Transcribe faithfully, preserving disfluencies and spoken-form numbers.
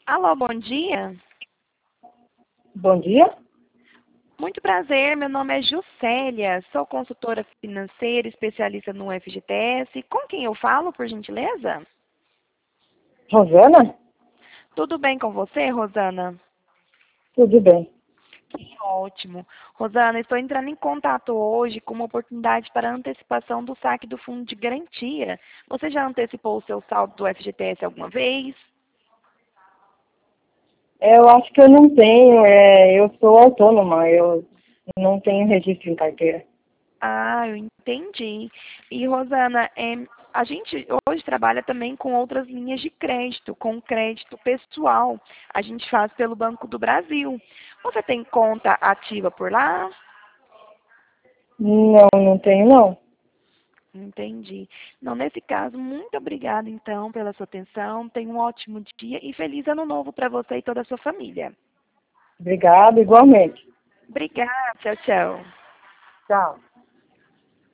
Alô, bom dia. Bom dia. Muito prazer, meu nome é Juscelia, sou consultora financeira, especialista no F G T S. Com quem eu falo, por gentileza? Rosana? Tudo bem com você, Rosana? Tudo bem. Que ótimo. Rosana, estou entrando em contato hoje com uma oportunidade para antecipação do saque do fundo de garantia. Você já antecipou o seu saldo do F G T S alguma vez? Eu acho que eu não tenho, é, eu sou autônoma, eu não tenho registro em carteira. Ah, eu entendi. E, Rosana, é, a gente hoje trabalha também com outras linhas de crédito, com crédito pessoal. A gente faz pelo Banco do Brasil. Você tem conta ativa por lá? Não, não tenho não. Entendi. Não, nesse caso, muito obrigada, então, pela sua atenção. Tenha um ótimo dia e feliz ano novo para você e toda a sua família. Obrigada, igualmente. Obrigada. Tchau, tchau. Tchau.